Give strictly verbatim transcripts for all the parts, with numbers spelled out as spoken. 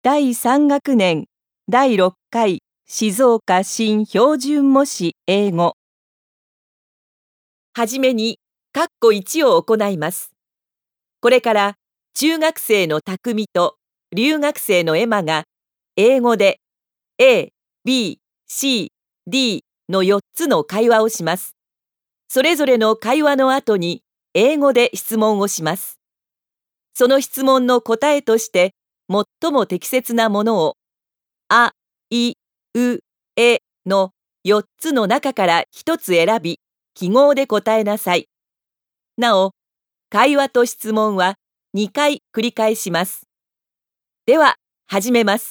だいさん学年だいろっかい静岡新標準模試英語。はじめに、括弧いちを行います。これから中学生の匠と留学生のエマが英語で A、B、C、D のよっつの会話をします。それぞれの会話の後に英語で質問をします。その質問の答えとして最も適切なものをあ、い、う、えのよっつの中からひとつ選び、記号で答えなさい。なお、会話と質問はにかい繰り返します。では、始めます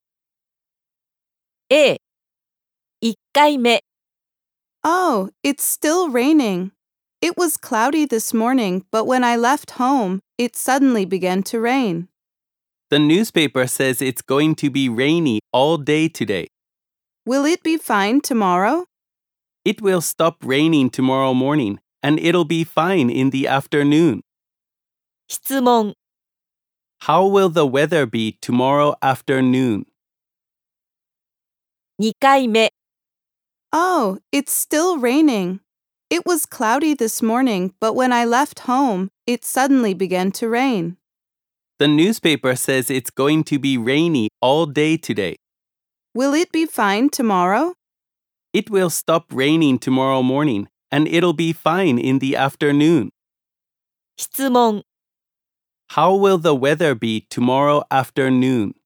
。A、いっかいめ。 Oh, it's still raining. It was cloudy this morning, but when I left home, it suddenly began to rain. The newspaper says it's going to be rainy all day today. Will it be fine tomorrow? It will stop raining tomorrow morning, and it'll be fine in the afternoon. 質問。 How will the weather be tomorrow afternoon? にかいめ。 Oh, it's still raining. It was cloudy this morning, but when I left home, it suddenly began to rain. The newspaper says it's going to be rainy all day today. Will it be fine tomorrow? It will stop raining tomorrow morning, and it'll be fine in the afternoon. 質問。 How will the weather be tomorrow afternoon?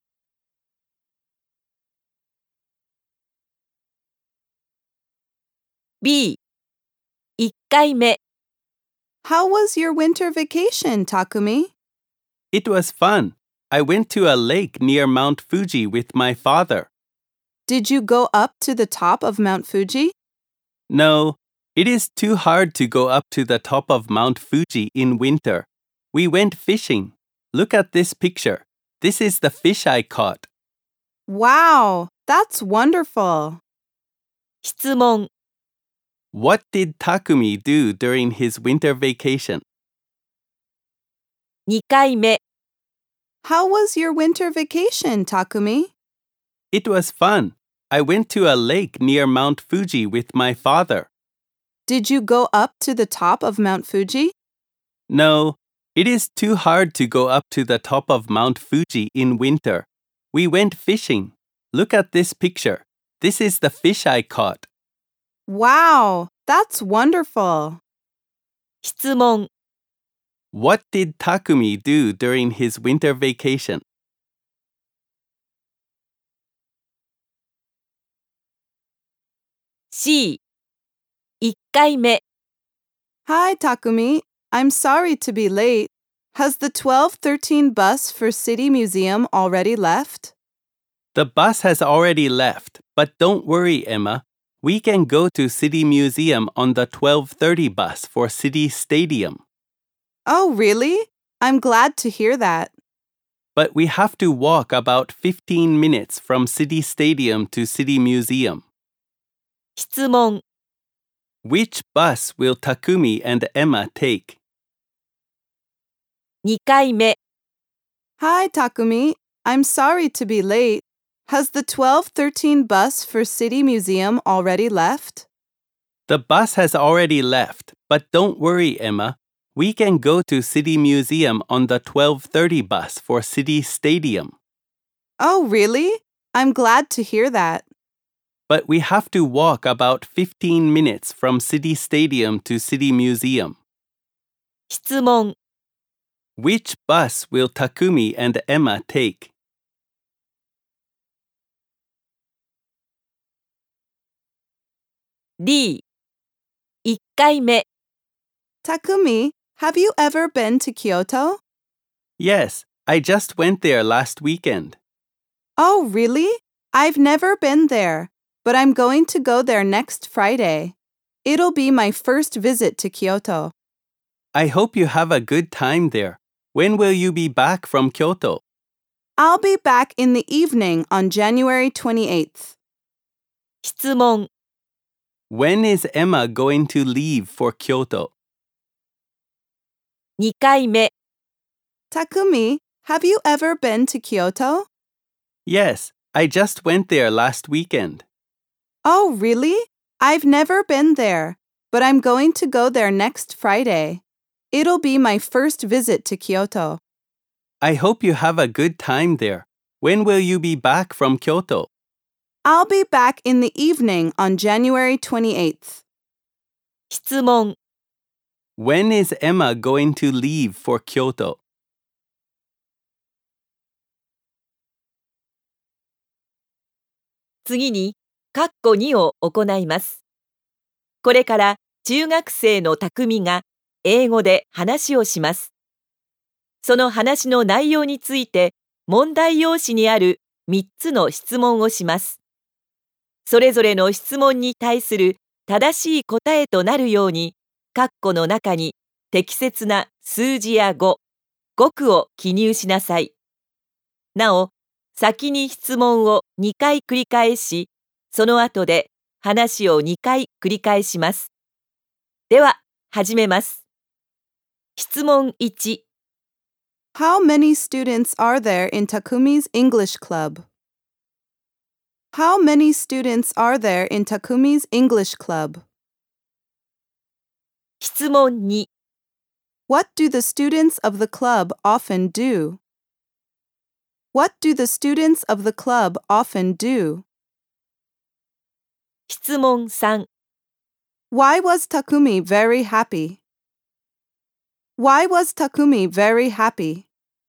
B、いっかいめ。 How was your winter vacation, Takumi? It was fun. I went to a lake near Mount Fuji with my father. Did you go up to the top of Mount Fuji? No, it is too hard to go up to the top of Mount Fuji in winter. We went fishing. Look at this picture. This is the fish I caught. Wow, that's wonderful. 質問。 What did Takumi do during his winter vacation? にかいめ。 How was your winter vacation, Takumi? It was fun. I went to a lake near Mount Fuji with my father. Did you go up to the top of Mount Fuji? No, it is too hard to go up to the top of Mount Fuji in winter. We went fishing. Look at this picture. This is the fish I caught. Wow, that's wonderful. 質問。 What did Takumi do during his winter vacation? C、いっかいめ。 Hi, Takumi. I'm sorry to be late. Has the twelve thirteen bus for City Museum already left? The bus has already left, but don't worry, Emma. We can go to City Museum on the twelve thirty bus for City Stadium. Oh, really? I'm glad to hear that. But we have to walk about fifteen minutes from City Stadium to City Museum. 質問。 Which bus will Takumi and Emma take? にかいめ。 Hi, Takumi. I'm sorry to be late. Has the twelve thirteen bus for City Museum already left? The bus has already left, but don't worry, Emma. We can go to City Museum on the twelve thirty bus for City Stadium. Oh, really? I'm glad to hear that. But we have to walk about fifteen minutes from City Stadium to City Museum. 質問。 Which bus will Takumi and Emma take? D、いっかいめ。 Takumi, have you ever been to Kyoto? Yes, I just went there last weekend. Oh, really? I've never been there, but I'm going to go there next Friday. It'll be my first visit to Kyoto. I hope you have a good time there. When will you be back from Kyoto? I'll be back in the evening on January twenty-eighth. 質問。 When is Emma going to leave for Kyoto? にかいめ。 Takumi, have you ever been to Kyoto? Yes, I just went there last weekend. Oh, really? I've never been there, but I'm going to go there next Friday. It'll be my first visit to Kyoto. I hope you have a good time there. When will you be back from Kyoto? I'll be back in the evening on January twenty-eighth. 質問 When is Emma going to leave for Kyoto? 次に、括弧にを行います。これから中学生の匠が英語で話をします。その話の内容について問題用紙にあるみっつの質問をします。それぞれの質問に対する正しい答えとなるように、括弧の中に適切な数字や語、語句を記入しなさい。なお、先に質問をにかい繰り返し、その後で話をにかい繰り返します。では、始めます。質問いち、 How many students are there in Takumi's English Club? How many students are there in Takumi's English Club? 質問に、 What do the students of the club often do? What do the students of the club often do? 質問さん、 Why was Takumi very happy? Why was Takumi very happy?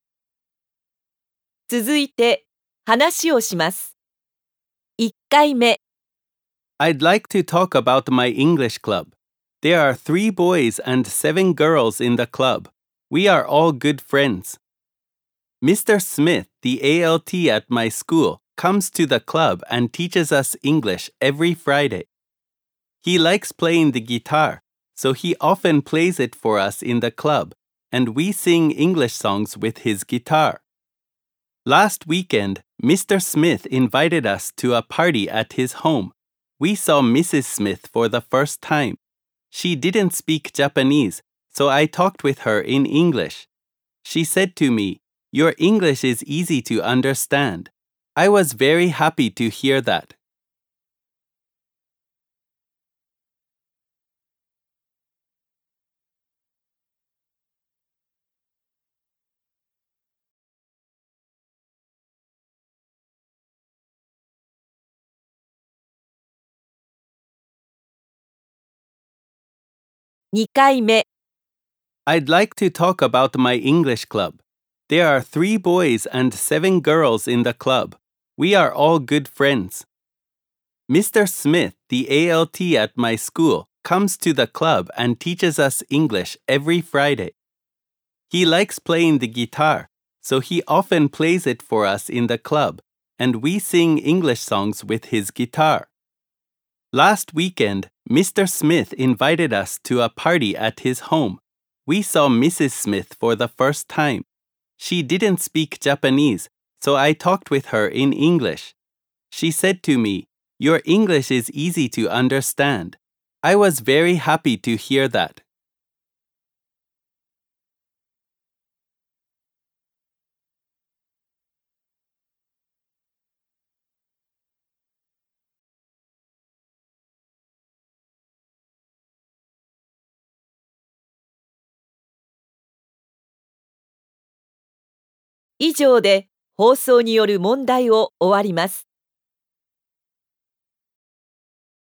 続いて話をします。いっかいめ、 I'd like to talk about my English club. There are three boys and seven girls in the club. We are all good friends. Mister Smith, the A L T at my school, comes to the club and teaches us English every Friday. He likes playing the guitar, so he often plays it for us in the club, and we sing English songs with his guitar. Last weekend, Mister Smith invited us to a party at his home. We saw Missus Smith for the first time. She didn't speak Japanese, so I talked with her in English. She said to me, "Your English is easy to understand." I was very happy to hear that. にかいめ、 I'd like to talk about my English club. There are three boys and seven girls in the club. We are all good friends. Mister Smith, the A L T at my school, comes to the club and teaches us English every Friday. He likes playing the guitar, so he often plays it for us in the club, and we sing English songs with his guitar. Last weekend, Mister Smith invited us to a party at his home. We saw Missus Smith for the first time. She didn't speak Japanese, so I talked with her in English. She said to me, "Your English is easy to understand." I was very happy to hear that. 以上で放送による問題を終わります。